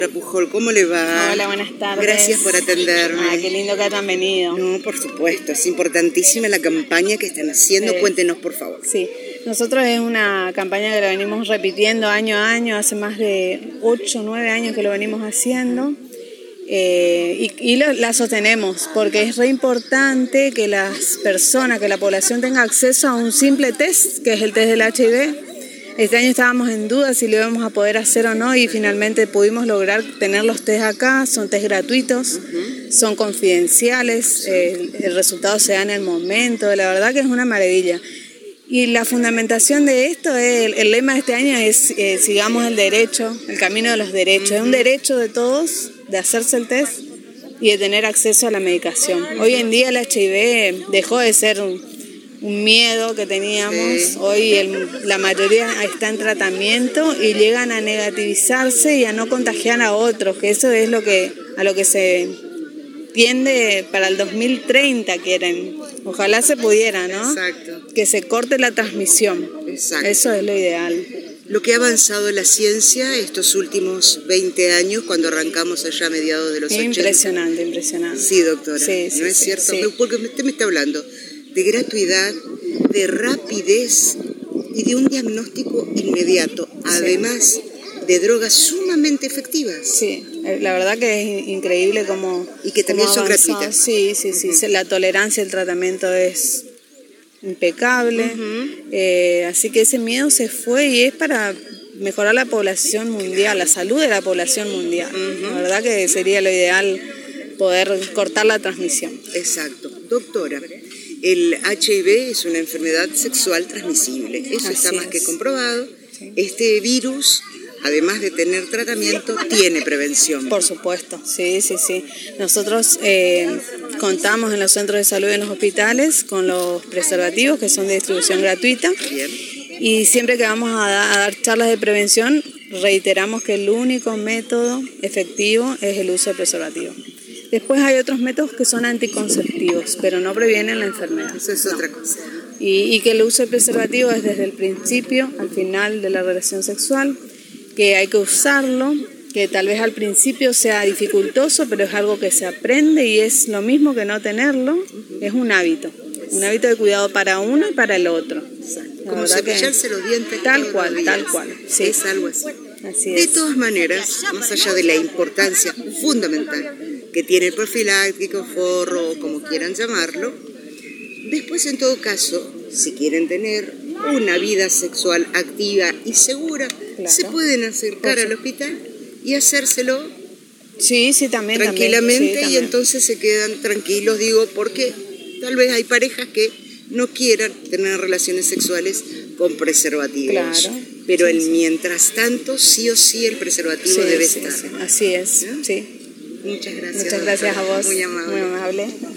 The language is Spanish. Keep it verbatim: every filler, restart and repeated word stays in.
Pujol, ¿cómo le va? Hola, buenas tardes. Gracias por atenderme. Ah, qué lindo que hayan venido. No, por supuesto, es importantísima la campaña que están haciendo. Sí. Cuéntenos, por favor. Sí, nosotros es una campaña que la venimos repitiendo año a año, hace más de ocho o nueve años que lo venimos haciendo. Eh, y y lo, la sostenemos porque es re importante que las personas, que la población tenga acceso a un simple test, que es el test del H I V. Este año estábamos en duda si lo íbamos a poder hacer o no y finalmente pudimos lograr tener los test acá. Son test gratuitos, uh-huh. Son confidenciales, el, el resultado se da en el momento, la verdad que es una maravilla. Y la fundamentación de esto, es, el, el lema de este año es eh, sigamos el derecho, el camino de los derechos. Uh-huh. Es un derecho de todos de hacerse el test y de tener acceso a la medicación. Uh-huh. Hoy en día el H I V dejó de ser un... un miedo que teníamos, sí. Hoy el, la mayoría está en tratamiento y llegan a negativizarse y a no contagiar a otros, que eso es lo que a lo que se tiende para el dos mil treinta, quieren. Ojalá se pudiera, ¿no? Exacto. Que se corte la transmisión. Exacto. Eso es lo ideal. Lo que ha avanzado la ciencia estos últimos veinte años, cuando arrancamos allá a mediados de los ochenta. Impresionante, impresionante. Sí, doctora. Sí, sí, ¿No es sí, cierto? Sí. Porque usted me está hablando de gratuidad, de rapidez y de un diagnóstico inmediato, además de drogas sumamente efectivas. Sí, la verdad que es increíble cómo... Y que también son avanzado. gratuitas. Sí, sí, sí, uh-huh. La tolerancia al tratamiento es impecable, uh-huh. eh, así que ese miedo se fue y es para mejorar la población mundial, la salud de la población mundial. Uh-huh. La verdad que sería lo ideal poder cortar la transmisión. Exacto. Doctora, el H I V es una enfermedad sexual transmisible, eso Así está más es. que comprobado. Sí. Este virus, además de tener tratamiento, tiene prevención. Por supuesto, sí, sí, sí. Nosotros eh, contamos en los centros de salud y en los hospitales con los preservativos que son de distribución gratuita. Bien. Y siempre que vamos a, da, a dar charlas de prevención, reiteramos que el único método efectivo es el uso de preservativo. Después hay otros métodos que son anticonceptivos, pero no previenen la enfermedad. Eso es no. otra cosa. Y, y que el uso de preservativo es desde el principio al final de la relación sexual, que hay que usarlo, que tal vez al principio sea dificultoso, pero es algo que se aprende y es lo mismo que no tenerlo, uh-huh. Es un hábito, un hábito de cuidado para uno y para el otro. Exacto. Como cepillarse los dientes. Tal cual, los tal cual. Sí. Es algo así. Así de es. todas maneras, más allá de la importancia fundamental que tiene el profiláctico, forro o como quieran llamarlo, después en todo caso, si quieren tener una vida sexual activa y segura, claro. Se pueden acercar al hospital y hacérselo sí, sí, también, tranquilamente también. Sí, y también. Entonces se quedan tranquilos, digo, porque tal vez hay parejas que no quieran tener relaciones sexuales con preservativos. Claro. Pero sí, el sí. mientras tanto, sí o sí el preservativo sí, debe sí, estar. Sí. Así es, ¿sí? Muchas gracias. Muchas gracias doctora. a vos. Muy amable. Muy amable.